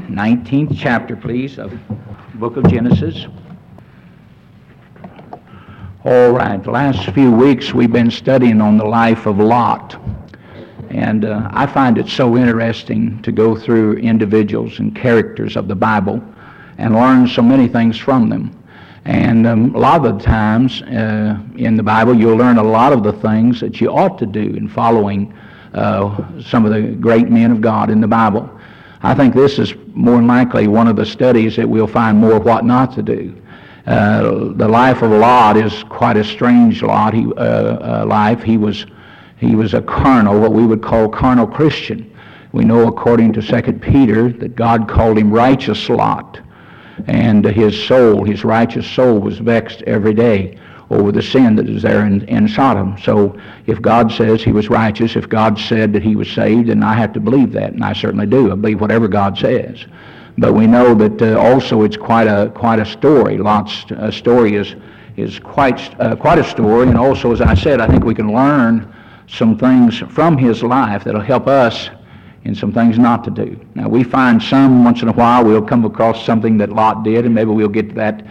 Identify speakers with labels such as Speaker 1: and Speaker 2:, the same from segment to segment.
Speaker 1: 19th chapter, please, of the book of Genesis. All right, the last few weeks we've been studying on the life of Lot. And I find it so interesting to go through individuals and characters of the Bible and learn so many things from them. And a lot of the times in the Bible you'll learn a lot of the things that you ought to do in following some of the great men of God in the Bible. I think this is more than likely one of the studies that we'll find more what not to do. The life of Lot is quite a strange life. He was a carnal, what we would call carnal Christian. We know according to 2 Peter that God called him righteous Lot. And his righteous soul was vexed every day over the sin that is there in Sodom. So if God says he was righteous, if God said that he was saved, then I have to believe that, and I certainly do. I believe whatever God says. But we know that also it's quite a story. Lot's story is quite a story, and also, as I said, I think we can learn some things from his life that'll help us in some things not to do. Now, we find some, once in a while, we'll come across something that Lot did, and maybe we'll get to that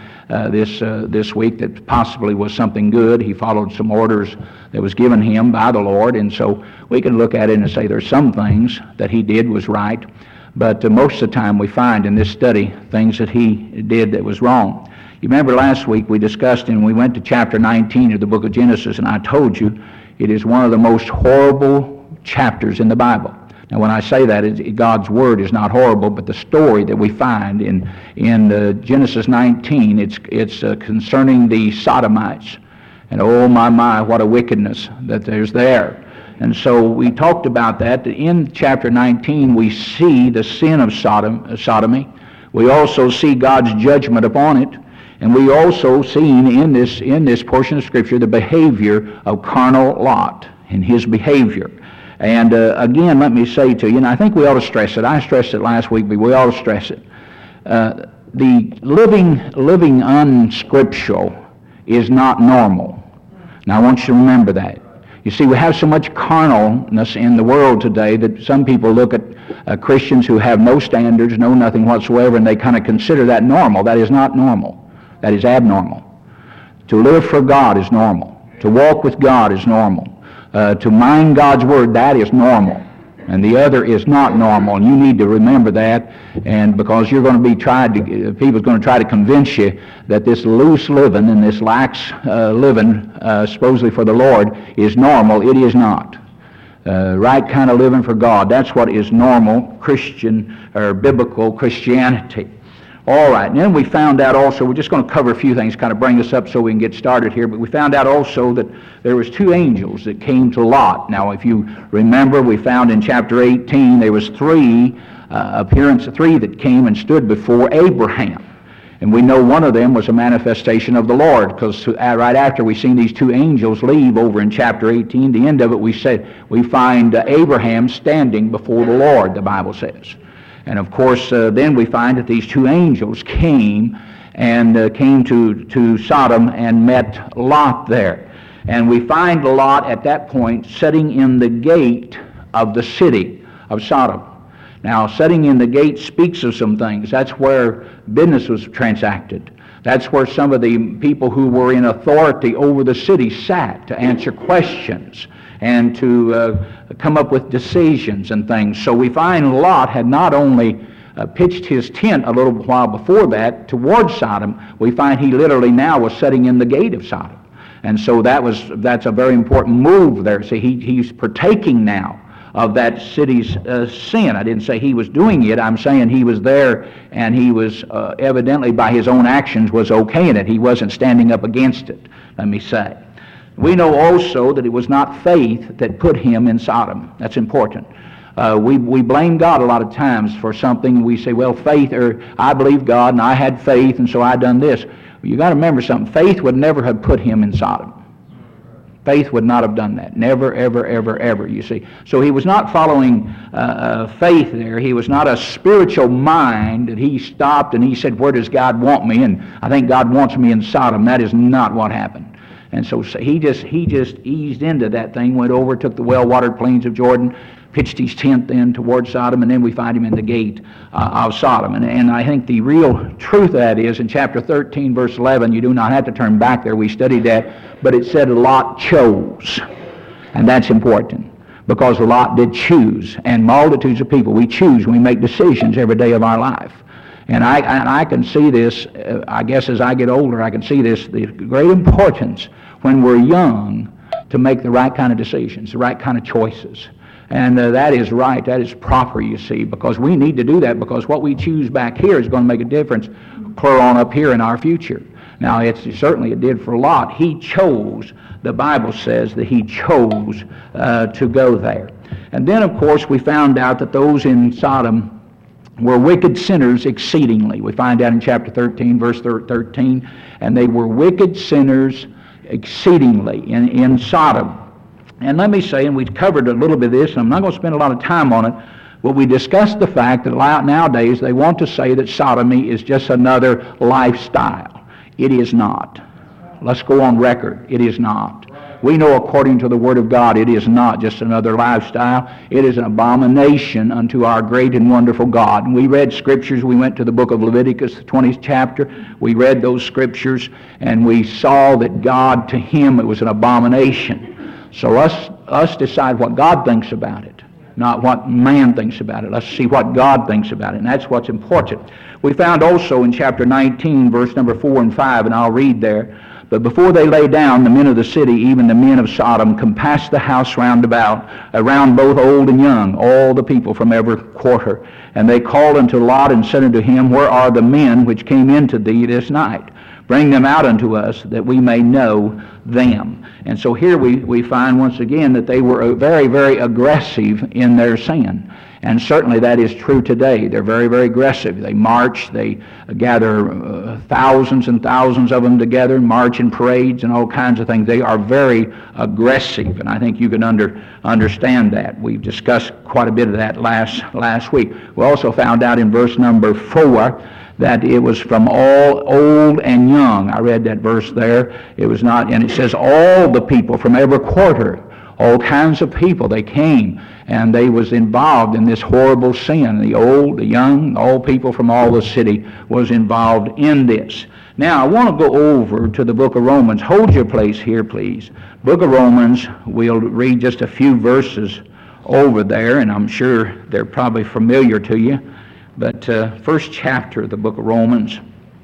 Speaker 1: this week, that possibly was something good. He followed some orders that was given him by the Lord, and so we can look at it and say there's some things that he did was right, but most of the time we find in this study things that he did that was wrong. You remember last week we discussed, and we went to chapter 19 of the book of Genesis, and I told you it is one of the most horrible chapters in the Bible. Now, when I say that, God's Word is not horrible, but the story that we find in Genesis 19, it's concerning the Sodomites. And oh my, what a wickedness that there's there. And so we talked about that. In chapter 19, we see the sin of sodomy. We also see God's judgment upon it. And we also seen in this portion of Scripture the behavior of carnal Lot and his behavior. And again, let me say to you, and I think we ought to stress it. I stressed it last week, but we ought to stress it. The living unscriptural is not normal. Now, I want you to remember that. You see, we have so much carnalness in the world today that some people look at Christians who have no standards, no nothing whatsoever, and they kind of consider that normal. That is not normal. That is abnormal. To live for God is normal. To walk with God is normal. To mind God's Word, that is normal. And the other is not normal. And you need to remember that. And because you're going to be people's going to try to convince you that this loose living and this lax living, supposedly for the Lord, is normal. It is not. Right kind of living for God. That's what is normal Christian or biblical Christianity. All right, and then we found out also, we're just going to cover a few things, kind of bring us up so we can get started here, but we found out also that there was two angels that came to Lot. Now, if you remember, we found in chapter 18 there was three that came and stood before Abraham. And we know one of them was a manifestation of the Lord, because right after we seen these two angels leave over in chapter 18, the end of it, we find Abraham standing before the Lord, the Bible says. And of course, then we find that these two angels came to Sodom and met Lot there. And we find Lot at that point sitting in the gate of the city of Sodom. Now, sitting in the gate speaks of some things. That's where business was transacted. That's where some of the people who were in authority over the city sat to answer questions and to come up with decisions and things. So we find Lot had not only pitched his tent a little while before that towards Sodom, we find he literally now was sitting in the gate of Sodom. And so that's a very important move there. See, he's partaking now of that city's sin. I didn't say he was doing it. I'm saying he was there, and he was evidently by his own actions was okay in it. He wasn't standing up against it, let me say. We know also that it was not faith that put him in Sodom. That's important. We blame God a lot of times for something. We say, well, faith, or I believe God, and I had faith, and so I done this. Well, you got to remember something. Faith would never have put him in Sodom. Faith would not have done that. Never, ever, ever, ever, you see. So he was not following faith there. He was not a spiritual mind that he stopped and he said, where does God want me? And I think God wants me in Sodom. That is not what happened. And so he just eased into that thing, went over, took the well-watered plains of Jordan, pitched his tent then towards Sodom, and then we find him in the gate of Sodom. And I think the real truth of that is in chapter 13, verse 11, you do not have to turn back there, we studied that, but it said Lot chose. And that's important, because Lot did choose, and multitudes of people, we choose, we make decisions every day of our life. And I can see this, I guess as I get older, I can see this, the great importance when we're young to make the right kind of decisions, the right kind of choices. And that is right, that is proper, you see, because we need to do that, because what we choose back here is going to make a difference clear on up here in our future. Now, certainly it did for Lot. He chose, the Bible says that he chose to go there. And then, of course, we found out that those in Sodom were wicked sinners exceedingly. We find out in chapter 13, verse 13, and they were wicked sinners exceedingly in Sodom. And let me say, and we've covered a little bit of this, and I'm not going to spend a lot of time on it, but we discussed the fact that nowadays they want to say that sodomy is just another lifestyle. It is not. Let's go on record. It is not. We know according to the Word of God it is not just another lifestyle. It is an abomination unto our great and wonderful God. And we read scriptures. We went to the book of Leviticus, the 20th chapter. We read those scriptures, and we saw that God, to him, it was an abomination. So us decide what God thinks about it, not what man thinks about it. Let's see what God thinks about it, and that's what's important. We found also in chapter 19, verse number 4 and 5, and I'll read there, but before they lay down, the men of the city, even the men of Sodom, compassed the house round about, around both old and young, all the people from every quarter. And they called unto Lot and said unto him, Where are the men which came into thee this night? Bring them out unto us, that we may know them. And so here we find once again that they were very, very aggressive in their sin. And certainly that is true today. They're very, very aggressive. They march, they gather thousands and thousands of them together, march in parades and all kinds of things. They are very aggressive, and I think you can understand that. We've discussed quite a bit of that last week. We also found out in verse number 4 that it was from all old and young. I read that verse there. It was not, and it says all the people from every quarter, all kinds of people, they came, and they was involved in this horrible sin. The old, the young, all people from all the city was involved in this. Now, I want to go over to the book of Romans. Hold your place here, please. Book of Romans, we'll read just a few verses over there, and I'm sure they're probably familiar to you. But first chapter of the book of Romans.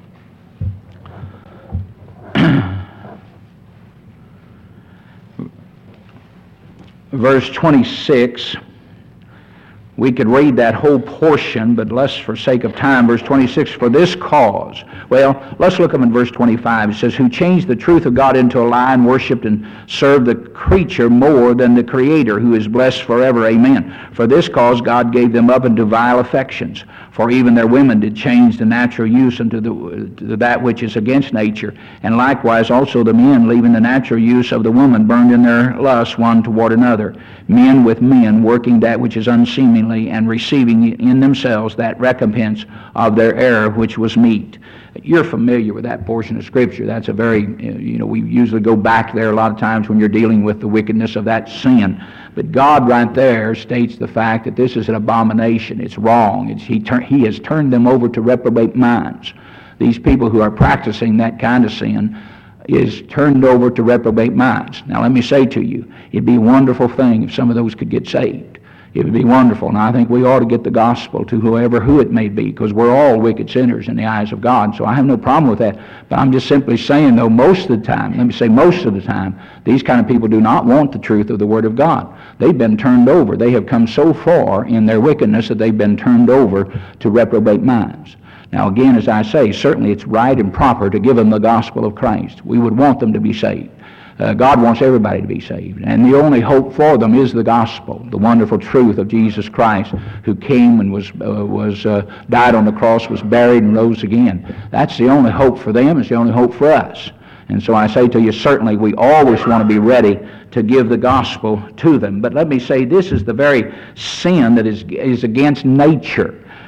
Speaker 1: Verse 26. We could read that whole portion, but less for sake of time. Verse 26, for this cause. Well, let's look up in verse 25. It says, who changed the truth of God into a lie and worshipped and served the creature more than the Creator, who is blessed forever. Amen. For this cause God gave them up into vile affections. For even their women did change the natural use unto that which is against nature. And likewise also the men, leaving the natural use of the woman, burned in their lust one toward another. Men with men, working that which is unseemly, and receiving in themselves that recompense of their error which was meet. You're familiar with that portion of Scripture. That's a very, we usually go back there a lot of times when you're dealing with the wickedness of that sin. But God right there states the fact that this is an abomination. It's wrong. He has turned them over to reprobate minds. These people who are practicing that kind of sin is turned over to reprobate minds. Now let me say to you, it'd be a wonderful thing if some of those could get saved. It would be wonderful. And I think we ought to get the gospel to who it may be, because we're all wicked sinners in the eyes of God. So I have no problem with that. But I'm just simply saying, though, most of the time, let me say most of the time, these kind of people do not want the truth of the Word of God. They've been turned over. They have come so far in their wickedness that they've been turned over to reprobate minds. Now again, as I say, certainly it's right and proper to give them the gospel of Christ. We would want them to be saved. God wants everybody to be saved. And the only hope for them is the gospel, the wonderful truth of Jesus Christ, who came and was died on the cross, was buried, and rose again. That's the only hope for them. It's the only hope for us. And so I say to you, certainly we always want to be ready to give the gospel to them. But let me say, this is the very sin that is against nature.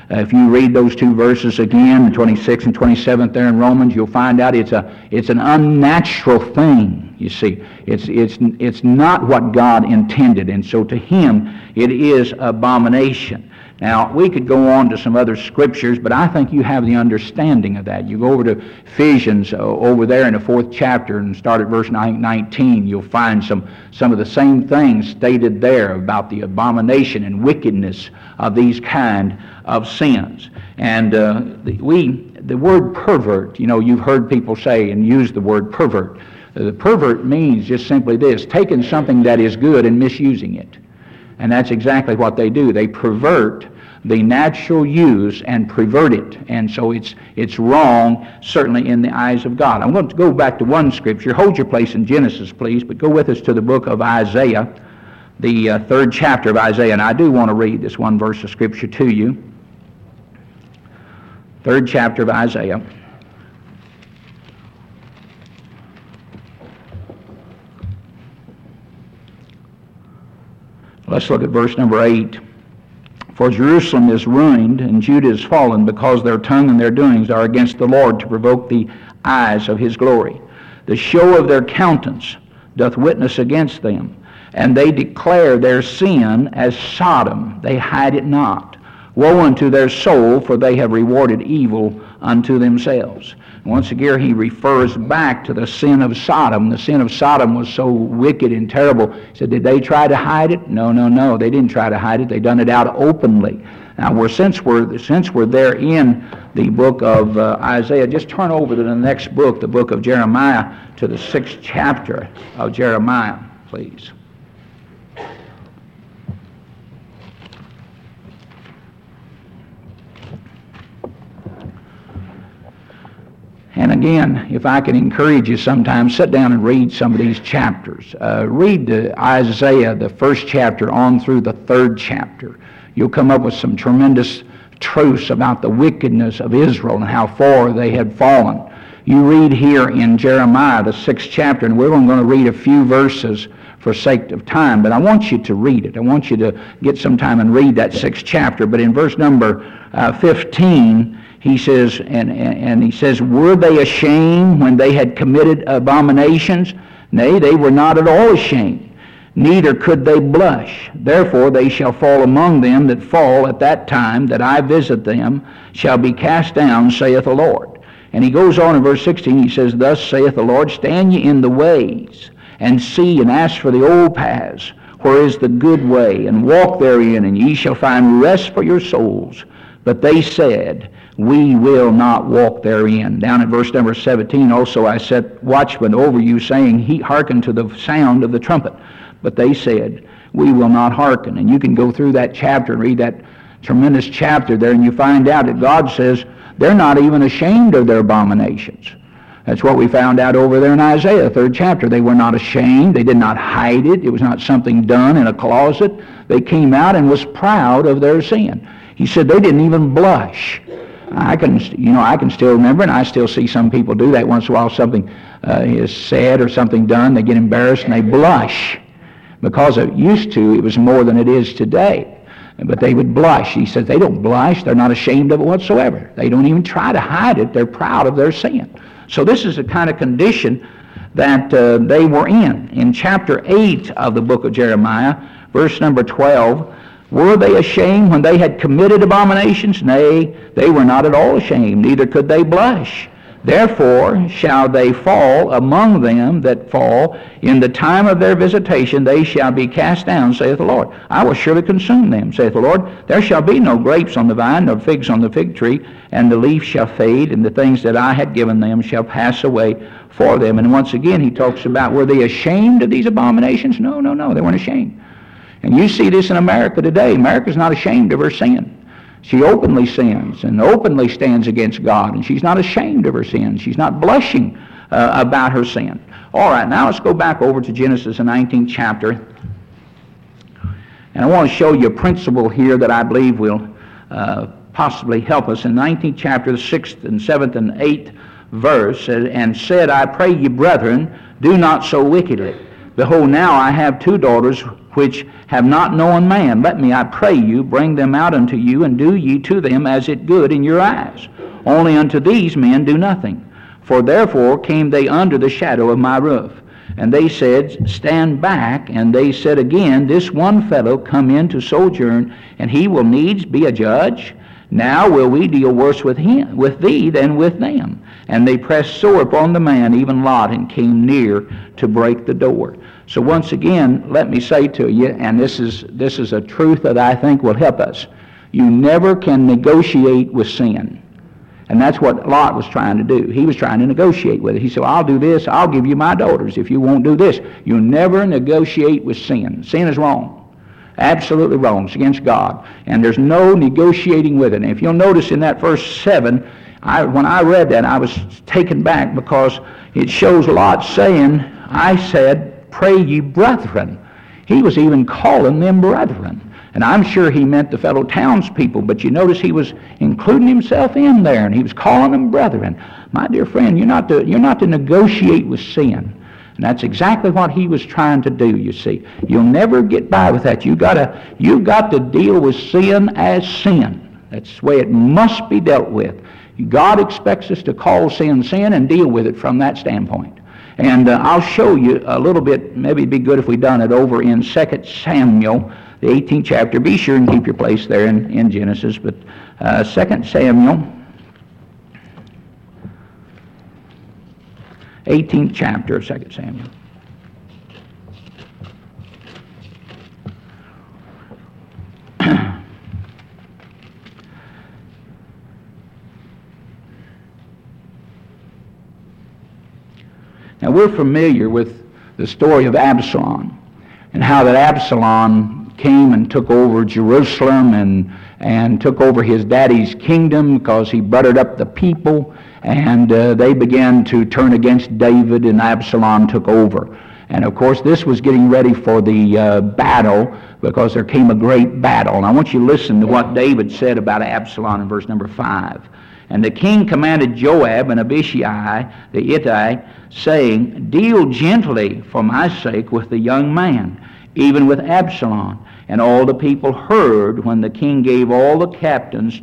Speaker 1: If you read those two verses again, 26 and 27 there in Romans, you'll find out it's an unnatural thing, you see. It's not what God intended, and so to him it is abomination. Now, we could go on to some other scriptures, but I think you have the understanding of that. You go over to Ephesians, over there in the 4th chapter, and start at verse 19, you'll find some of the same things stated there about the abomination and wickedness of these kind of sins. And the word pervert, you've heard people say and use the word pervert. The pervert means just simply this, taking something that is good and misusing it. And that's exactly what they do. They pervert the natural use and pervert it. And so it's wrong, certainly in the eyes of God. I'm going to go back to one scripture. Hold your place in Genesis, please, but go with us to the book of Isaiah, the 3rd chapter of Isaiah. And I do want to read this one verse of scripture to you. 3rd chapter of Isaiah. Let's look at verse number 8. For Jerusalem is ruined, and Judah is fallen, because their tongue and their doings are against the Lord, to provoke the eyes of his glory. The show of their countenance doth witness against them, and they declare their sin as Sodom. They hide it not. Woe unto their soul, for they have rewarded evil unto themselves. Once again, he refers back to the sin of Sodom. The sin of Sodom was so wicked and terrible. He said, did they try to hide it? No. They didn't try to hide it. They done it out openly. Now, since we're there in the book of Isaiah, just turn over to the next book, the book of Jeremiah, to the 6th chapter of Jeremiah, please. And again, if I can encourage you sometime, sit down and read some of these chapters. Read Isaiah, the 1st chapter on through the 3rd chapter. You'll come up with some tremendous truths about the wickedness of Israel and how far they had fallen. You read here in Jeremiah, the 6th chapter, and we're only going to read a few verses for sake of time, but I want you to read it. I want you to get some time and read that 6th chapter. But in verse number 15, he says, and he says, were they ashamed when they had committed abominations? Nay, they were not at all ashamed, neither could they blush. Therefore they shall fall among them that fall at that time that I visit them, shall be cast down, saith the Lord. And he goes on in verse 16, he says, thus saith the Lord, stand ye in the ways, and see, and ask for the old paths, where is the good way, and walk therein, and ye shall find rest for your souls. But they said, we will not walk therein. Down in verse number 17, also I set watchmen over you, saying, hearken to the sound of the trumpet. But they said, we will not hearken. And you can go through that chapter and read that tremendous chapter there, and you find out that God says they're not even ashamed of their abominations. That's what we found out over there in Isaiah, 3rd chapter. They were not ashamed. They did not hide it. It was not something done in a closet. They came out and was proud of their sin. He said they didn't even blush. I can still remember, and I still see some people do that once in a while. Something is said or something done, they get embarrassed and they blush. Because it was more than it is today. But they would blush. He says they don't blush. They're not ashamed of it whatsoever. They don't even try to hide it. They're proud of their sin. So this is the kind of condition that they were in. In chapter 8 of the book of Jeremiah, verse number 12, were they ashamed when they had committed abominations? Nay, they were not at all ashamed, neither could they blush. Therefore shall they fall among them that fall. In the time of their visitation they shall be cast down, saith the Lord. I will surely consume them, saith the Lord. There shall be no grapes on the vine, nor figs on the fig tree, and the leaf shall fade, and the things that I had given them shall pass away for them. And once again he talks about, were they ashamed of these abominations? No, they weren't ashamed. And you see this in America today. America's not ashamed of her sin. She openly sins and openly stands against God, and she's not ashamed of her sin. She's not blushing about her sin. All right, now let's go back over to Genesis, the 19th chapter. And I want to show you a principle here that I believe will possibly help us. In the 19th chapter, the 6th and 7th and 8th verse, and said, I pray ye, brethren, do not so wickedly. Behold, now I have 2 daughters, which have not known man. Let me, I pray you, bring them out unto you, and do ye to them as it good in your eyes. Only unto these men do nothing. For therefore came they under the shadow of my roof. And they said, Stand back. And they said again, This one fellow come in to sojourn, and he will needs be a judge. Now will we deal worse with thee than with them. And they pressed sore upon the man, even Lot, and came near to break the door. So once again, let me say to you, and this is a truth that I think will help us. You never can negotiate with sin. And that's what Lot was trying to do. He was trying to negotiate with it. He said, I'll do this. I'll give you my daughters if you won't do this. You never negotiate with sin. Sin is wrong. Absolutely wrong. It's against God. And there's no negotiating with it. And if you'll notice in that verse 7, when I read that, I was taken back because it shows Lot saying, I said, pray ye brethren. He was even calling them brethren. And I'm sure he meant the fellow townspeople, but you notice he was including himself in there, and he was calling them brethren. My dear friend, you're not to negotiate with sin. And that's exactly what he was trying to do, you see. You'll never get by with that. You've got to deal with sin as sin. That's the way it must be dealt with. God expects us to call sin sin and deal with it from that standpoint. And I'll show you a little bit. Maybe it'd be good if we done it over in 2 Samuel, the 18th chapter. Be sure and keep your place there in Genesis. But 2 Samuel, 18th chapter of 2 Samuel. Now we're familiar with the story of Absalom and how that Absalom came and took over Jerusalem and took over his daddy's kingdom because he buttered up the people, and they began to turn against David, and Absalom took over. And of course this was getting ready for the battle, because there came a great battle. And I want you to listen to what David said about Absalom in verse number 5. And the king commanded Joab and Abishai the Hittite, saying, Deal gently for my sake with the young man, even with Absalom. And all the people heard when the king gave all the captains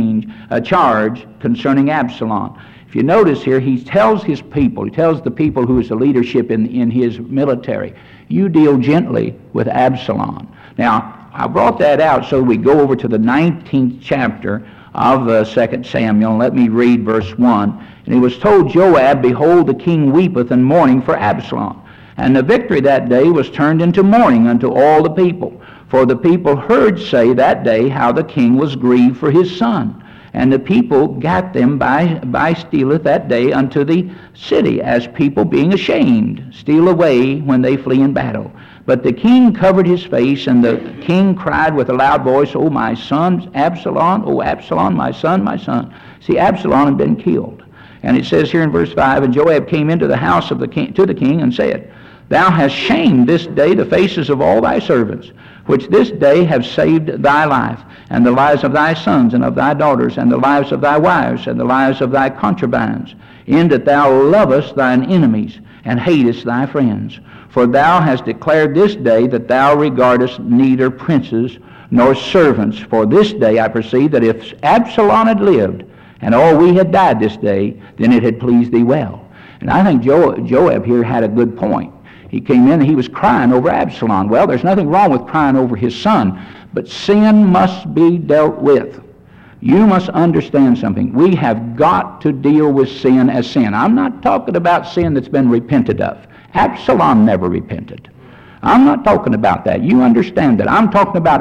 Speaker 1: charge concerning Absalom. If you notice here, he tells the people who is the leadership in his military, you deal gently with Absalom. Now, I brought that out so we go over to the 19th chapter of 2 Samuel. Let me read verse 1. And he was told Joab, Behold, the king weepeth and mourning for Absalom. And the victory that day was turned into mourning unto all the people. For the people heard say that day how the king was grieved for his son. And the people gat them by stealeth that day unto the city, as people being ashamed steal away when they flee in battle. But the king covered his face, and the king cried with a loud voice, O my son, Absalom, O Absalom, my son, my son. See, Absalom had been killed. And it says here in verse 5, And Joab came into the house of the king, to the king, and said, Thou hast shamed this day the faces of all thy servants, which this day have saved thy life, and the lives of thy sons and of thy daughters, and the lives of thy wives, and the lives of thy concubines, in that thou lovest thine enemies, and hatest thy friends. For thou hast declared this day that thou regardest neither princes nor servants. For this day I perceive that if Absalom had lived, and all we had died this day, then it had pleased thee well. And I think Joab here had a good point. He came in and he was crying over Absalom. Well, there's nothing wrong with crying over his son, but sin must be dealt with. You must understand something. We have got to deal with sin as sin. I'm not talking about sin that's been repented of. Absalom never repented. I'm not talking about that. You understand that. I'm talking about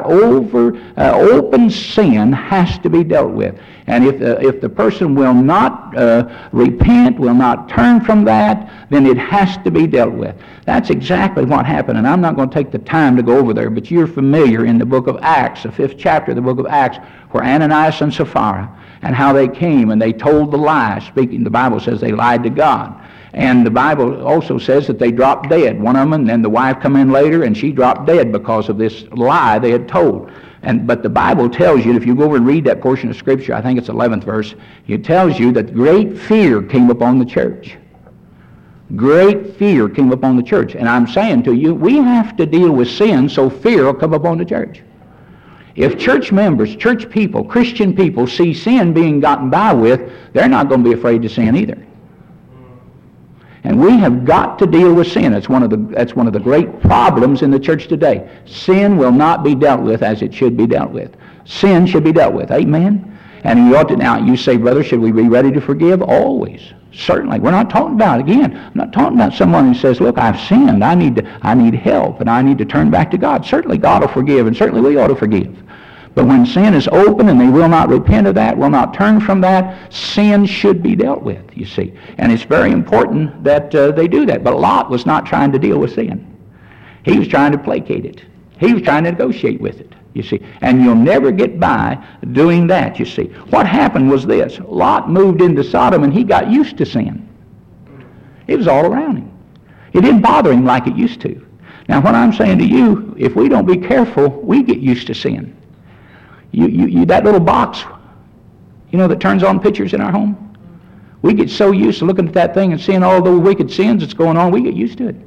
Speaker 1: open sin has to be dealt with. And if the person will not repent, will not turn from that, then it has to be dealt with. That's exactly what happened. And I'm not going to take the time to go over there, but you're familiar in the book of Acts, the 5th chapter of the book of Acts, where Ananias and Sapphira, and how they came and they told the lie. The Bible says they lied to God. And the Bible also says that they dropped dead. One of them, and then the wife come in later, and she dropped dead because of this lie they had told. But the Bible tells you, if you go over and read that portion of Scripture, I think it's 11th verse, it tells you that great fear came upon the church. Great fear came upon the church. And I'm saying to you, we have to deal with sin so fear will come upon the church. If church members, church people, Christian people see sin being gotten by with, they're not going to be afraid to sin either. And we have got to deal with sin. That's one of the great problems in the church today. Sin will not be dealt with as it should be dealt with. Sin should be dealt with. Amen? And you ought to, now you say, brother, should we be ready to forgive? Always. Certainly. We're not talking about, again, I'm not talking about someone who says, look, I've sinned. I need help, and I need to turn back to God. Certainly God will forgive, and certainly we ought to forgive. But when sin is open and they will not repent of that, will not turn from that, sin should be dealt with, you see. And it's very important that they do that. But Lot was not trying to deal with sin. He was trying to placate it. He was trying to negotiate with it, you see. And you'll never get by doing that, you see. What happened was this. Lot moved into Sodom and he got used to sin. It was all around him. It didn't bother him like it used to. Now, what I'm saying to you, if we don't be careful, we get used to sin. You that little box, that turns on pictures in our home, we get so used to looking at that thing and seeing all those wicked sins that's going on, we get used to it.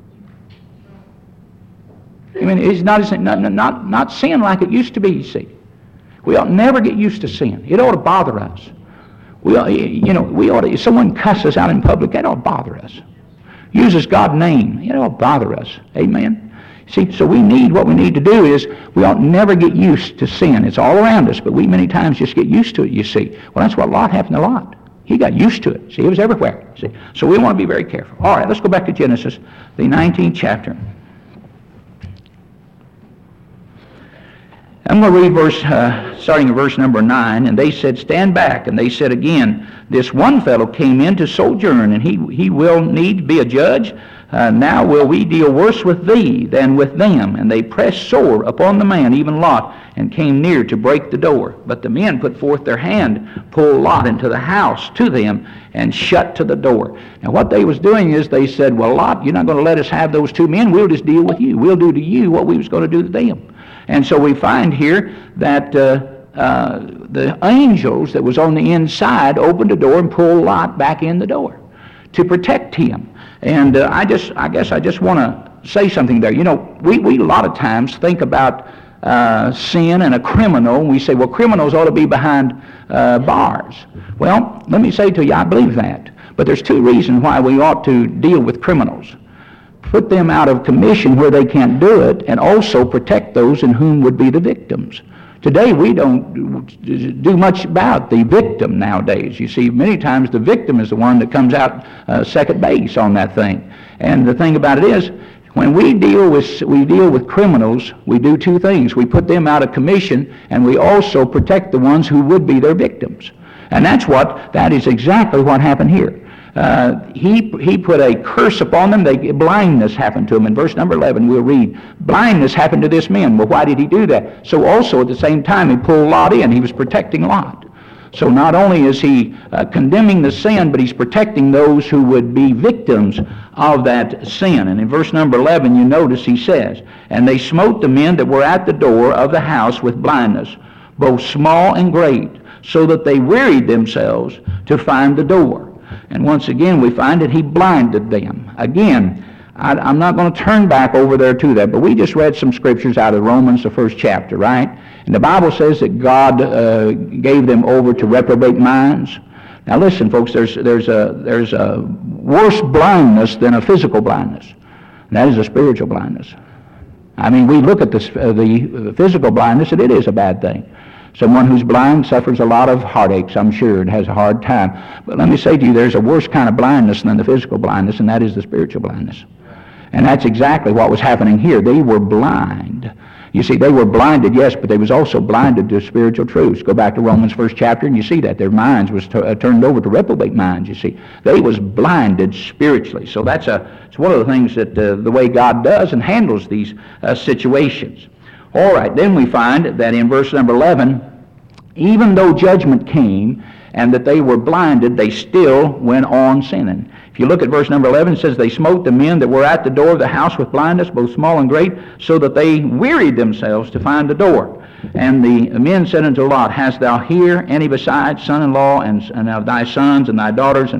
Speaker 1: I mean, it's not sin like it used to be, you see. We ought never get used to sin. It ought to bother us. We ought to, if someone cusses out in public, that ought to bother us. Uses God's name, it ought to bother us. Amen. See, so what we need to do is we ought never get used to sin. It's all around us, but we many times just get used to it, you see. Well, that's what Lot happened to Lot. He got used to it. See, it was everywhere. See, so we want to be very careful. All right, let's go back to Genesis, the 19th chapter. I'm going to read starting at verse number 9. And they said, stand back. And they said again, this one fellow came in to sojourn, and he will need be a judge. Now will we deal worse with thee than with them. And they pressed sore upon the man, even Lot, and came near to break the door. But the men put forth their hand, pulled Lot into the house to them, and shut to the door. Now what they was doing is they said, well, Lot, you're not going to let us have those two men. We'll just deal with you. We'll do to you what we was going to do to them. And so we find here that the angels that was on the inside opened the door and pulled Lot back in the door to protect him. And I guess I just want to say something there. We a lot of times think about sin and a criminal, and we say, well, criminals ought to be behind bars. Well, let me say to you, I believe that. But there's two reasons why we ought to deal with criminals. Put them out of commission where they can't do it, and also protect those in whom would be the victims. Today we don't do much about the victim nowadays. You see, many times the victim is the one that comes out second base on that thing. And the thing about it is, when we deal with criminals, we do two things. We put them out of commission, and we also protect the ones who would be their victims. And that is exactly what happened here. He put a curse upon them. Blindness happened to them. In verse number 11 we'll read, blindness happened to this man. Well, why did he do that? So also at the same time he pulled Lot in. He was protecting Lot. So not only is he condemning the sin, but he's protecting those who would be victims of that sin. And in verse number 11 you notice he says, and they smote the men that were at the door of the house with blindness, both small and great, so that they wearied themselves to find the door. And once again, we find that he blinded them. Again, I'm not going to turn back over there to that, but we just read some scriptures out of Romans, the first chapter, right? And the Bible says that God gave them over to reprobate minds. Now listen, folks, there's a worse blindness than a physical blindness. And that is a spiritual blindness. I mean, we look at the physical blindness, and it is a bad thing. Someone who's blind suffers a lot of heartaches, I'm sure, and has a hard time. But let me say to you, there's a worse kind of blindness than the physical blindness, and that is the spiritual blindness. And that's exactly what was happening here. They were blind. You see, they were blinded, yes, but they was also blinded to spiritual truths. Go back to Romans first chapter, and you see that. Their minds was turned over to reprobate minds, you see. They was blinded spiritually. So it's one of the things that the way God does and handles these situations. All right, then we find that in verse number 11, even though judgment came and that they were blinded, they still went on sinning. If you look at verse number 11, it says, they smote the men that were at the door of the house with blindness, both small and great, so that they wearied themselves to find the door. And the men said unto Lot, hast thou here any besides son-in-law and of thy sons and thy daughters, and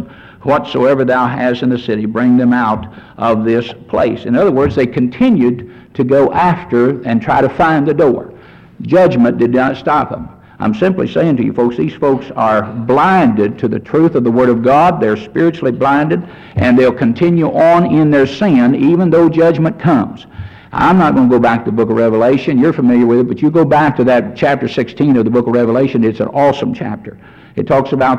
Speaker 1: whatsoever thou hast in the city, bring them out of this place. In other words, they continued to go after and try to find the door. Judgment did not stop them. I'm simply saying to you folks, these folks are blinded to the truth of the Word of God. They're spiritually blinded, and they'll continue on in their sin even though judgment comes. I'm not going to go back to the book of Revelation. You're familiar with it, but you go back to that chapter 16 of the book of Revelation. It's an awesome chapter. It talks about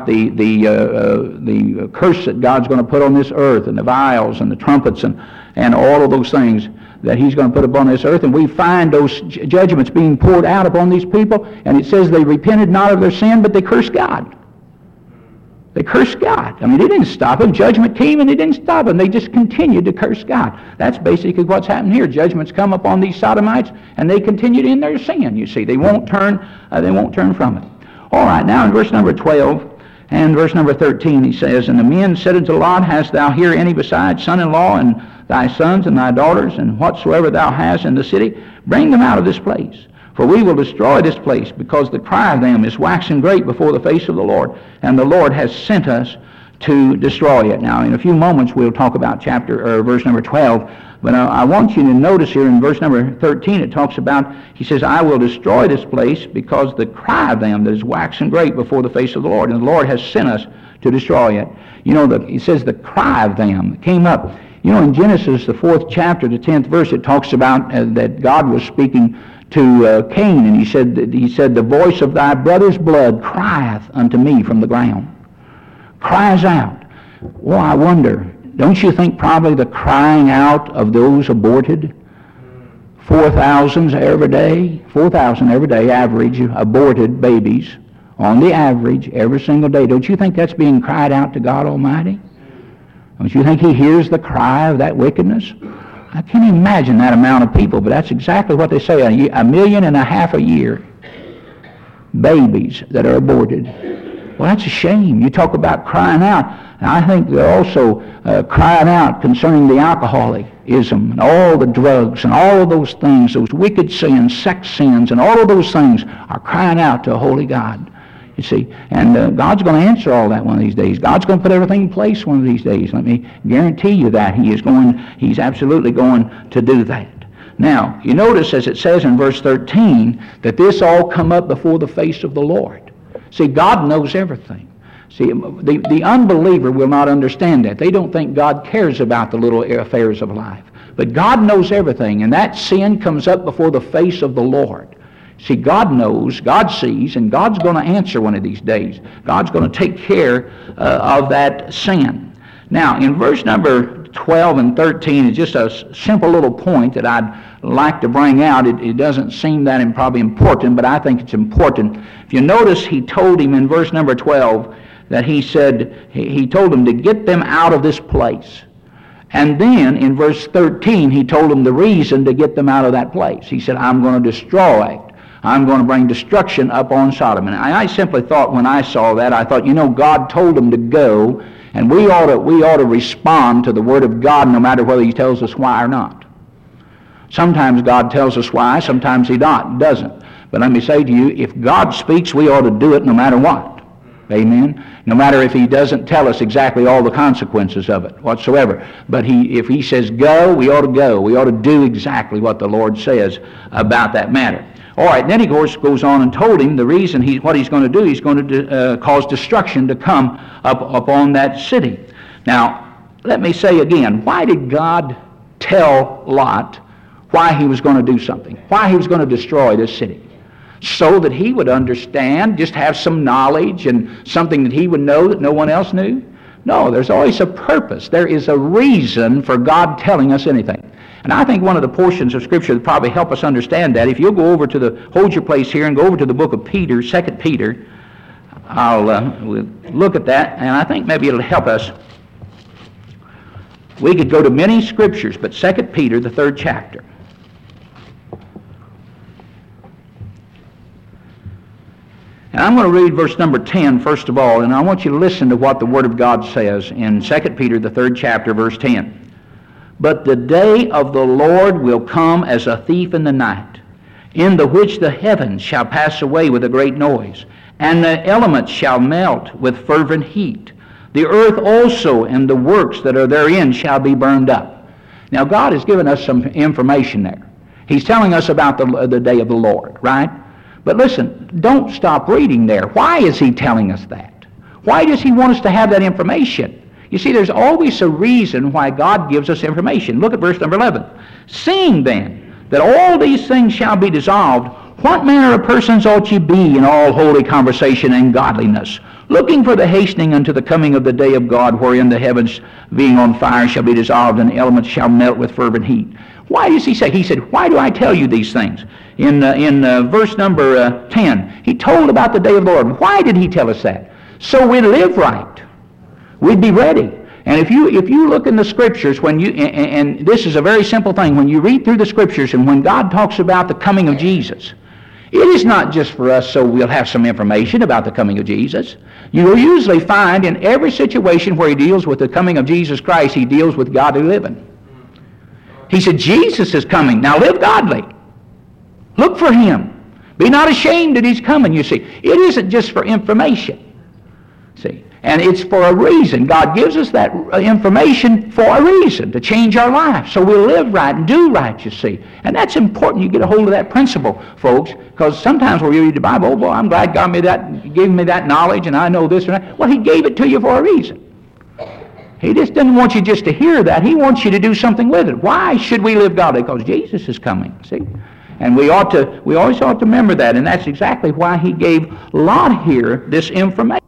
Speaker 1: the curse that God's going to put on this earth, and the vials and the trumpets and all of those things that he's going to put upon this earth. And we find those judgments being poured out upon these people, and it says they repented not of their sin, but they cursed God. They cursed God. I mean, it didn't stop them. Judgment came and it didn't stop them. They just continued to curse God. That's basically what's happened here. Judgments come upon these sodomites, and they continued in their sin, you see. They won't turn from it. All right, now in verse number 12 and verse number 13, he says, And the men said unto Lot, Hast thou here any besides son-in-law, and thy sons and thy daughters, and whatsoever thou hast in the city? Bring them out of this place. For we will destroy this place, because the cry of them is waxing great before the face of the Lord, and the Lord has sent us to destroy it. Now, in a few moments, we'll talk about verse number 12, but I want you to notice here in verse number 13, it talks about, he says, I will destroy this place, because the cry of them that is waxing great before the face of the Lord, and the Lord has sent us to destroy it. You know, it says the cry of them came up. You know, in Genesis, the 4th chapter, the 10th verse, it talks about that God was speaking to Cain, and he said, the voice of thy brother's blood crieth unto me from the ground. Cries out. Well, I wonder, don't you think probably the crying out of those aborted, 4,000 every day, average aborted babies, on the average, every single day, don't you think that's being cried out to God Almighty? Don't you think he hears the cry of that wickedness? I can't imagine that amount of people, but that's exactly what they say. 1.5 million a year, babies that are aborted. Well, that's a shame. You talk about crying out. And I think they're also crying out concerning the alcoholism and all the drugs and all of those things, those wicked sins, sex sins, and all of those things are crying out to a holy God. You see, and God's going to answer all that one of these days. God's going to put everything in place one of these days. Let me guarantee you that. He's absolutely going to do that. Now, you notice as it says in verse 13, that this all come up before the face of the Lord. See, God knows everything. See, the unbeliever will not understand that. They don't think God cares about the little affairs of life. But God knows everything, and that sin comes up before the face of the Lord. See, God knows, God sees, and God's going to answer one of these days. God's going to take care of that sin. Now, in verse number 12 and 13 is just a simple little point that I'd like to bring out. It doesn't seem that probably important, but I think it's important. If you notice, he told him in verse number 12 that he told him to get them out of this place. And then in verse 13, he told them the reason to get them out of that place. He said, I'm going to destroy it. I'm going to bring destruction upon Sodom. And I simply thought when I saw that, I thought, God told them to go, and we ought to respond to the Word of God no matter whether he tells us why or not. Sometimes God tells us why, sometimes he doesn't. But let me say to you, if God speaks, we ought to do it no matter what. Amen? No matter if he doesn't tell us exactly all the consequences of it whatsoever. But if he says go, we ought to go. We ought to do exactly what the Lord says about that matter. All right, then he goes on and told him the reason what he's going to do. He's going to cause destruction to come upon that city. Now, let me say again, why did God tell Lot why he was going to do something? Why he was going to destroy this city? So that he would understand, just have some knowledge and something that he would know that no one else knew? No, there's always a purpose. There is a reason for God telling us anything. And I think one of the portions of Scripture that probably help us understand that, if you'll go over to hold your place here and go over to the book of Peter, 2 Peter, we'll look at that, and I think maybe it'll help us. We could go to many Scriptures, but 2 Peter, the 3rd chapter. And I'm going to read verse number 10 first of all, and I want you to listen to what the Word of God says in 2 Peter, the 3rd chapter, verse 10. But the day of the Lord will come as a thief in the night, in the which the heavens shall pass away with a great noise, and the elements shall melt with fervent heat. The earth also and the works that are therein shall be burned up. Now God has given us some information there. He's telling us about the day of the Lord, right? But listen, don't stop reading there. Why is he telling us that? Why does he want us to have that information? You see, there's always a reason why God gives us information. Look at verse number 11. Seeing then that all these things shall be dissolved, what manner of persons ought ye be in all holy conversation and godliness, looking for the hastening unto the coming of the day of God, wherein the heavens being on fire shall be dissolved, and the elements shall melt with fervent heat. Why does he say? He said, why do I tell you these things? In verse number 10, he told about the day of the Lord. Why did he tell us that? So we'd live right. We'd be ready. And if you look in the Scriptures, and this is a very simple thing, when you read through the Scriptures and when God talks about the coming of Jesus, it is not just for us so we'll have some information about the coming of Jesus. You will usually find in every situation where he deals with the coming of Jesus Christ, he deals with godly living. He said, Jesus is coming. Now live godly. Look for him. Be not ashamed that he's coming, you see. It isn't just for information. See, and it's for a reason. God gives us that information for a reason, to change our life, so we'll live right and do right, you see. And that's important. You get a hold of that principle, folks, because sometimes when you read the Bible, oh boy, I'm glad God gave me that knowledge, and I know this and that. Well, he gave it to you for a reason. He just doesn't want you just to hear that. He wants you to do something with it. Why should we live godly? Because Jesus is coming, see. And we always ought to remember that, and that's exactly why he gave Lot here this information.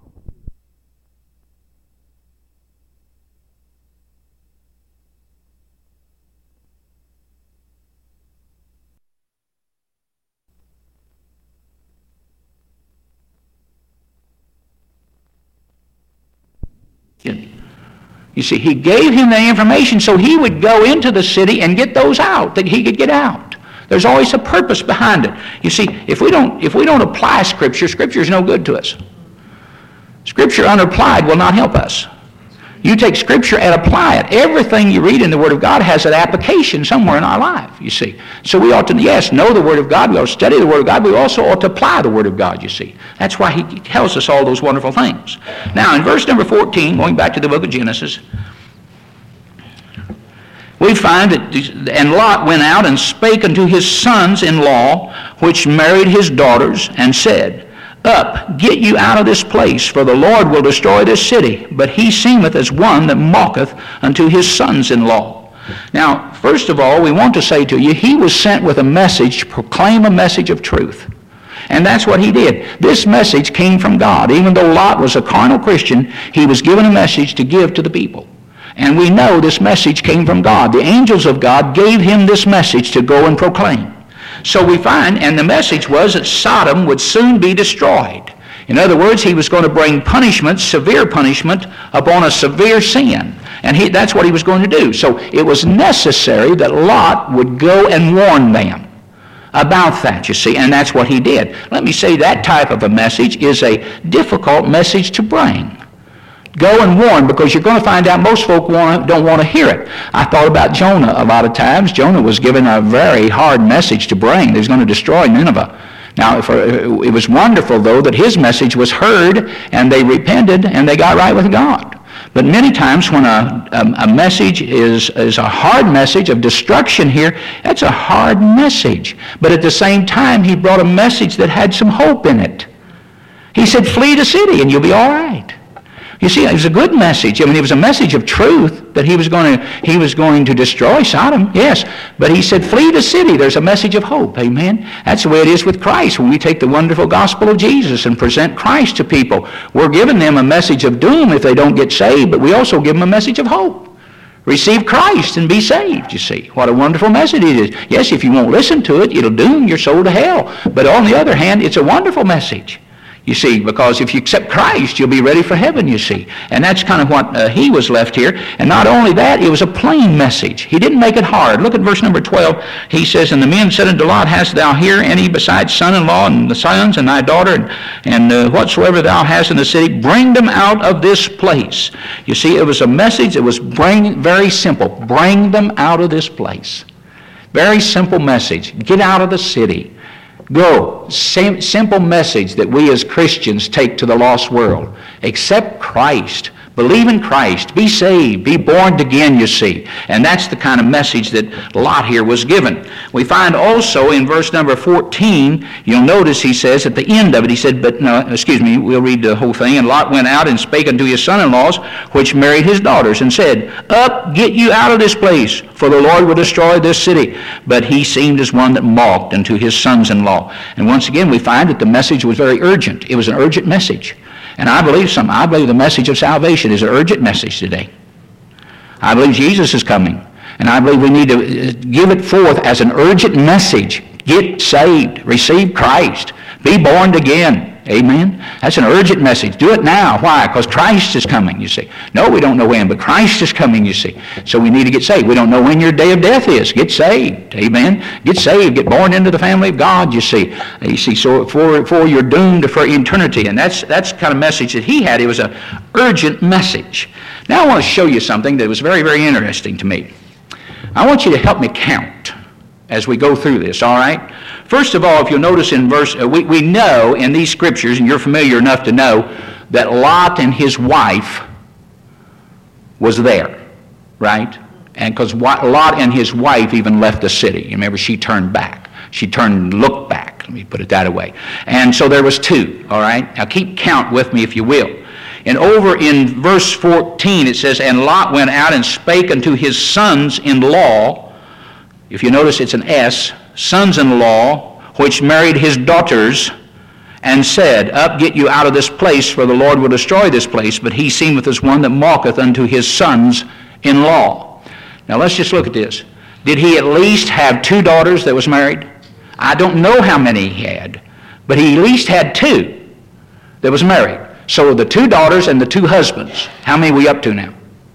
Speaker 1: You see, he gave him the information so he would go into the city and get those out, that he could get out. There's always a purpose behind it. You see, if we don't apply Scripture, Scripture is no good to us. Scripture unapplied will not help us. You take Scripture and apply it. Everything you read in the Word of God has an application somewhere in our life, you see. So we ought to, yes, know the Word of God. We ought to study the Word of God. We also ought to apply the Word of God, you see. That's why he tells us all those wonderful things. Now, in verse number 14, going back to the book of Genesis, we find that, and Lot went out and spake unto his sons-in-law, which married his daughters, and said, Up, get you out of this place, for the Lord will destroy this city. But he seemeth as one that mocketh unto his sons-in-law. Now, first of all, we want to say to you, he was sent with a message to proclaim a message of truth. And that's what he did. This message came from God. Even though Lot was a carnal Christian, he was given a message to give to the people. And we know this message came from God. The angels of God gave him this message to go and proclaim. So we find, and the message was that Sodom would soon be destroyed. In other words, he was going to bring punishment, severe punishment, upon a severe sin. And that's what he was going to do. So it was necessary that Lot would go and warn them about that, you see, and that's what he did. Let me say that type of a message is a difficult message to bring. Go and warn, because you're going to find out most folk don't want to hear it. I thought about Jonah a lot of times. Jonah was given a very hard message to bring. He was going to destroy Nineveh. Now, it was wonderful, though, that his message was heard, and they repented, and they got right with God. But many times when a message is a hard message of destruction here, that's a hard message. But at the same time, he brought a message that had some hope in it. He said, flee the city, and you'll be all right. You see, it was a good message. I mean, it was a message of truth that he was going to destroy Sodom, yes. But he said, flee the city. There's a message of hope, amen? That's the way it is with Christ. When we take the wonderful gospel of Jesus and present Christ to people, we're giving them a message of doom if they don't get saved, but we also give them a message of hope. Receive Christ and be saved, you see. What a wonderful message it is. Yes, if you won't listen to it, it'll doom your soul to hell. But on the other hand, it's a wonderful message. You see, because if you accept Christ, you'll be ready for heaven, you see. And that's kind of what he was left here. And not only that, it was a plain message. He didn't make it hard. Look at verse number 12. He says, And the men said unto Lot, Hast thou here any besides son-in-law and the sons and thy daughter and whatsoever thou hast in the city? Bring them out of this place. You see, it was a message that was very simple. Bring them out of this place. Very simple message. Get out of the city. Go. Simple message that we as Christians take to the lost world. Accept Christ. Believe in Christ. Be saved. Be born again, you see. And that's the kind of message that Lot here was given. We find also in verse number 14, you'll notice he says at the end of it, he said, we'll read the whole thing. And Lot went out and spake unto his son-in-laws, which married his daughters, and said, Up, get you out of this place, for the Lord will destroy this city. But he seemed as one that mocked unto his sons-in-law. And once again, we find that the message was very urgent. It was an urgent message. And I believe the message of salvation is an urgent message today. I believe Jesus is coming. And I believe we need to give it forth as an urgent message. Get saved. Receive Christ. Be born again. Amen? That's an urgent message. Do it now. Why? Because Christ is coming, you see. No, we don't know when, but Christ is coming, you see. So we need to get saved. We don't know when your day of death is. Get saved. Amen? Get saved. Get born into the family of God, you see. You see, so for you're doomed for eternity. And that's the kind of message that he had. It was an urgent message. Now I want to show you something that was very, very interesting to me. I want you to help me count as we go through this, all right? First of all, if you'll notice in verse, we know in these scriptures, and you're familiar enough to know, that Lot and his wife was there, right? And because Lot and his wife even left the city. You remember, she turned back. She turned and looked back, let me put it that way. And so there was two, all right? Now keep count with me if you will. And over in verse 14 it says, And Lot went out and spake unto his sons-in-law. If you notice it's an S, sons-in-law, which married his daughters, and said, Up, get you out of this place, for the Lord will destroy this place. But he seemeth as one that mocketh unto his sons-in-law. Now let's just look at this. Did he at least have two daughters that was married? I don't know how many he had, but he at least had two that was married. So the two daughters and the two husbands. How many are we up to now?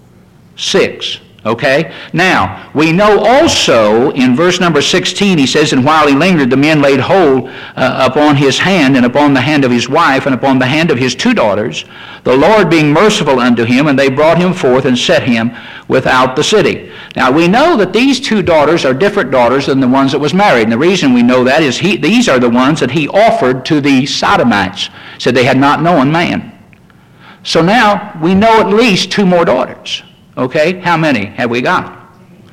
Speaker 1: 6. Okay? Now, we know also in verse number 16, he says, And while he lingered, the men laid hold upon his hand, and upon the hand of his wife, and upon the hand of his two daughters, the Lord being merciful unto him, and they brought him forth and set him without the city. Now, we know that these two daughters are different daughters than the ones that was married. And the reason we know that is these are the ones that he offered to the Sodomites. Said they had not known man. So now we know at least 2 more daughters. Okay, how many have we got?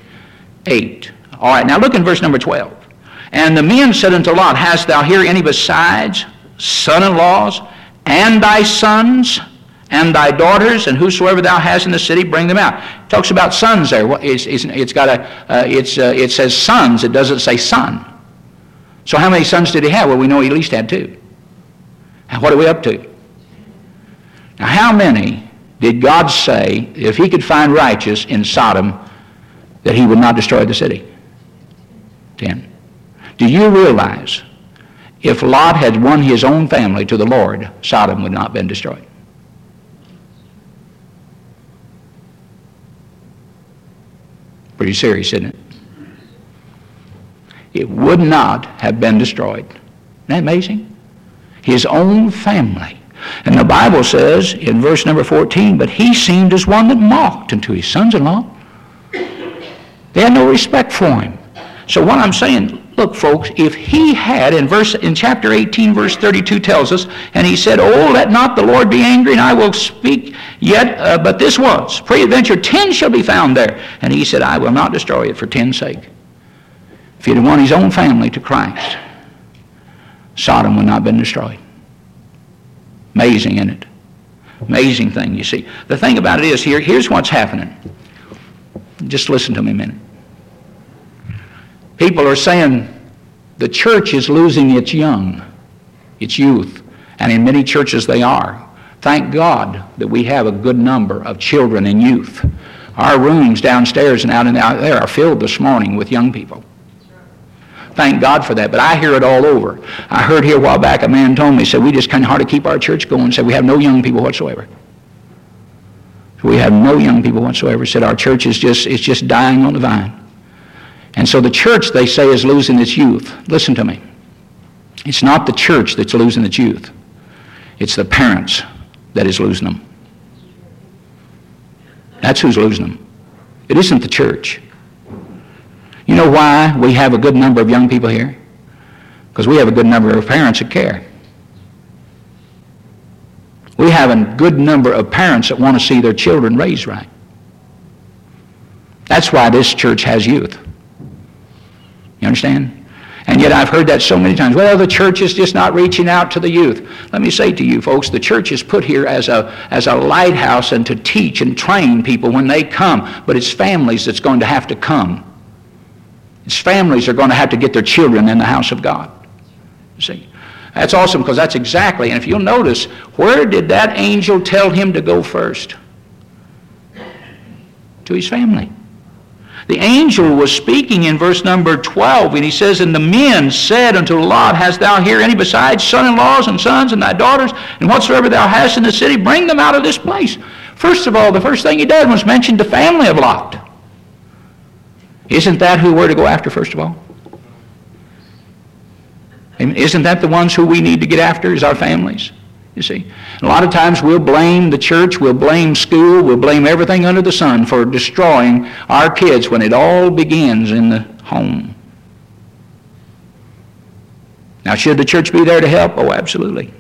Speaker 1: 8. All right, now look in verse number 12. And the men said unto Lot, Hast thou here any besides son-in-laws, and thy sons, and thy daughters, and whosoever thou hast in the city, bring them out. It talks about sons there. It says sons. It doesn't say son. So how many sons did he have? Well, we know he at least had 2. And what are we up to? Now, how many did God say, if he could find righteous in Sodom, that he would not destroy the city? 10. Do you realize if Lot had won his own family to the Lord, Sodom would not have been destroyed? Pretty serious, isn't it? It would not have been destroyed. Isn't that amazing? His own family. And the Bible says in verse number 14, But he seemed as one that mocked unto his sons-in-law. They had no respect for him. So what I'm saying, look folks, if he had, in chapter 18, verse 32 tells us, and he said, Oh, let not the Lord be angry, and I will speak yet but this once. Peradventure 10 shall be found there. And he said, I will not destroy it for 10's sake. If he had won his own family to Christ, Sodom would not have been destroyed. Amazing, isn't it? Amazing thing, you see. The thing about it is, here's what's happening. Just listen to me a minute. People are saying the church is losing its young, its youth, and in many churches they are. Thank God that we have a good number of children and youth. Our rooms downstairs and out there are filled this morning with young people. Thank God for that, but I hear it all over. I heard here a while back a man told me, said we just kind of hardly keep our church going. Said we have no young people whatsoever. We have no young people whatsoever. Said our church is just dying on the vine. And so the church, they say, is losing its youth. Listen to me. It's not the church that's losing its youth. It's the parents that is losing them. That's who's losing them. It isn't the church. You know why we have a good number of young people here? Because we have a good number of parents that care. We have a good number of parents that want to see their children raised right. That's why this church has youth. You understand? And yet I've heard that so many times. Well, the church is just not reaching out to the youth. Let me say to you folks, the church is put here as a lighthouse and to teach and train people when they come. But it's families that's going to have to come. It's families that are going to have to get their children in the house of God. You see? That's awesome because that's exactly, and if you'll notice, where did that angel tell him to go first? To his family. The angel was speaking in verse number 12, and he says, "And the men said unto Lot, Hast thou here any besides son-in-laws and sons and thy daughters, and whatsoever thou hast in the city, bring them out of this place." First of all, the first thing he did was mention the family of Lot. Isn't that who we're to go after, first of all? Isn't that the ones who we need to get after, is our families? You see, a lot of times we'll blame the church, we'll blame school, we'll blame everything under the sun for destroying our kids when it all begins in the home. Now, should the church be there to help? Oh, absolutely.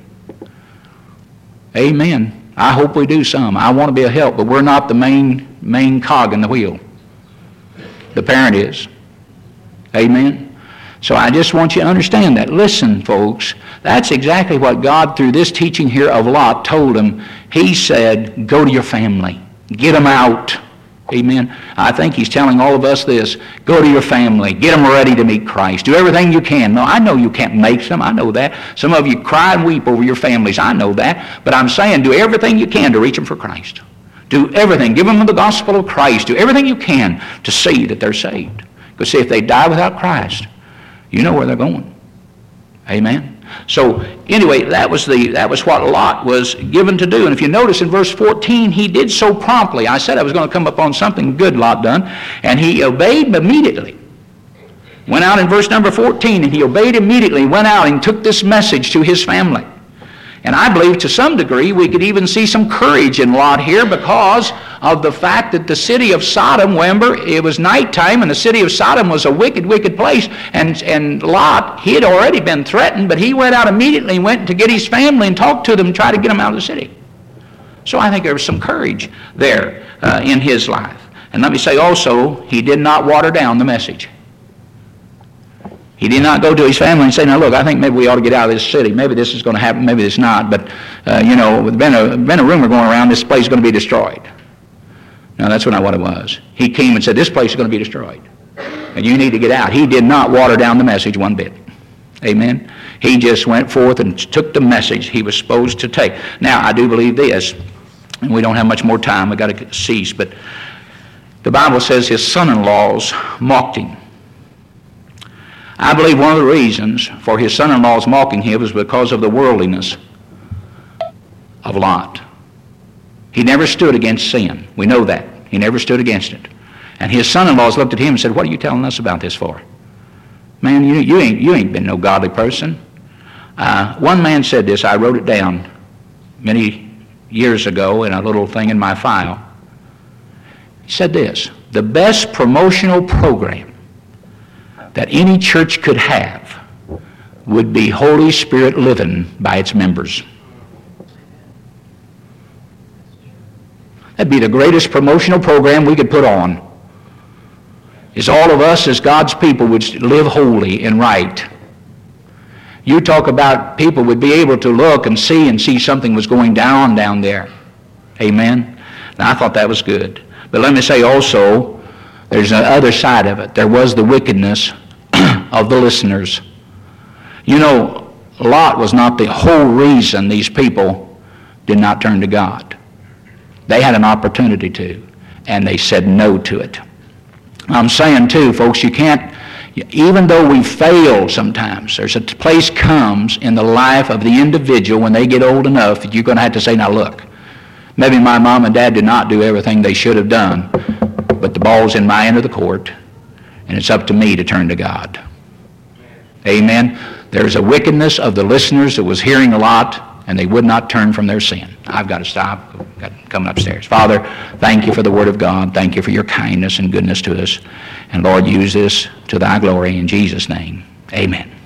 Speaker 1: Amen. I hope we do some. I want to be a help, but we're not the main cog in the wheel. The parent is. Amen. So I just want you to understand that. Listen, folks, that's exactly what God, through this teaching here of Lot, told him. He said, go to your family. Get them out. Amen. I think he's telling all of us this. Go to your family. Get them ready to meet Christ. Do everything you can. No, I know you can't make them. I know that. Some of you cry and weep over your families. I know that. But I'm saying do everything you can to reach them for Christ. Do everything. Give them the gospel of Christ. Do everything you can to see that they're saved. Because see, if they die without Christ, you know where they're going. Amen. So anyway, that was what Lot was given to do. And if you notice in verse 14, he did so promptly. I said I was going to come upon something good Lot done, and he obeyed immediately. Went out in verse number 14, and he obeyed immediately, went out and took this message to his family. And I believe to some degree we could even see some courage in Lot here because of the fact that the city of Sodom, remember, it was nighttime and the city of Sodom was a wicked, wicked place. And Lot, he had already been threatened, but he went out immediately and went to get his family and talk to them and try to get them out of the city. So I think there was some courage there in his life. And let me say also, he did not water down the message. He did not go to his family and say, now look, I think maybe we ought to get out of this city. Maybe this is going to happen, maybe it's not. But, there's been a rumor going around this place is going to be destroyed. No, that's not what it was. He came and said, this place is going to be destroyed. And you need to get out. He did not water down the message one bit. Amen. He just went forth and took the message he was supposed to take. Now, I do believe this, and we don't have much more time. We've got to cease. But the Bible says his son-in-laws mocked him. I believe one of the reasons for his son-in-laws mocking him was because of the worldliness of Lot. He never stood against sin. We know that. He never stood against it. And his son-in-laws looked at him and said, what are you telling us about this for? Man, you ain't been no godly person. One man said this. I wrote it down many years ago in a little thing in my file. He said this, the best promotional program that any church could have would be Holy Spirit living by its members. That'd be the greatest promotional program we could put on, is all of us as God's people would live holy and right. You talk about people would be able to look and see something was going down there. Amen? Now, I thought that was good. But let me say also, there's another side of it. There was the wickedness of the listeners. You know, Lot was not the whole reason these people did not turn to God. They had an opportunity to, and they said no to it. I'm saying too, folks, you can't, even though we fail sometimes, there's a place comes in the life of the individual when they get old enough that you're going to have to say, now look, maybe my mom and dad did not do everything they should have done, but the ball's in my end of the court, and it's up to me to turn to God. Amen. There's a wickedness of the listeners that was hearing a lot, and they would not turn from their sin. I've got to stop. I've got to come upstairs. Father, thank you for the Word of God. Thank you for your kindness and goodness to us. And Lord, use this to thy glory in Jesus' name. Amen.